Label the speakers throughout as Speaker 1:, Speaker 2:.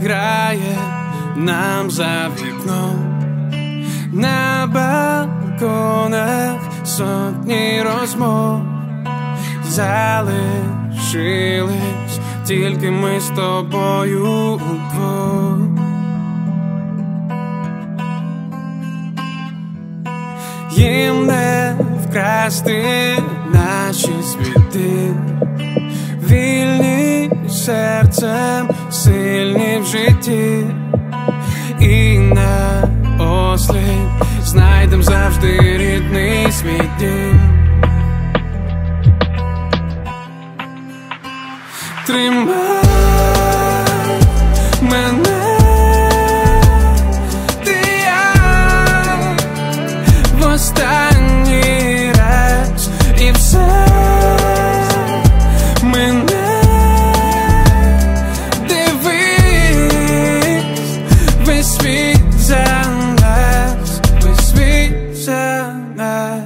Speaker 1: грає нам за вікном, на балконах сотні розмов, залишились тільки ми з тобою удвох. Їм не вкрасти наші світи, вільні серцем, сильні в житті, і на осліп знайдем завжди рідний свій дім. Тримай мене, ти як в останній раз, і все мене дивись, весь світ за нас, весь світ за нас.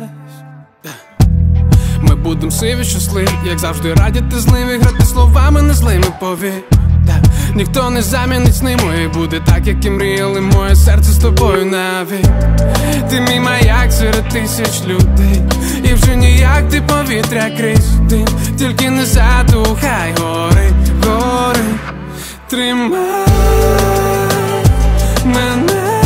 Speaker 1: Ми будем сиві, щасливі, як завжди раді ти зливі, грати словами не злими, повір. Ніхто не замінить сни мої, буде так, як і мріяли, моє серце з тобою навік. Ти мій маяк серед тисяч людей, і вже ніяк ти повітря крізь дим, тільки не затухай, гори, гори. Тримай мене,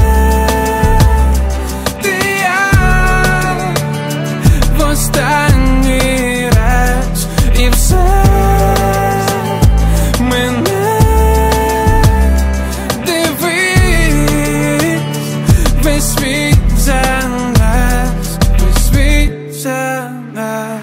Speaker 1: ти як в останній раз, і все мене дивись, весь світ за нас, весь світ за нас.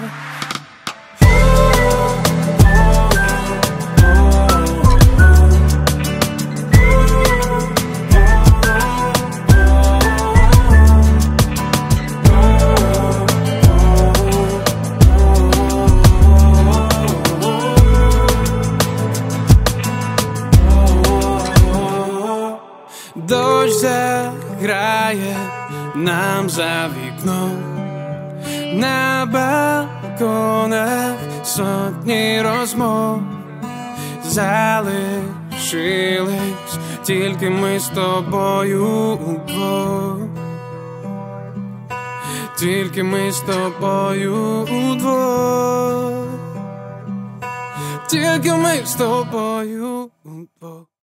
Speaker 1: Дощ заграє нам за вікном, на балконах сотні розмов, залишились тільки ми з тобою удвох, тільки ми з тобою удвох, тільки ми з тобою удвох.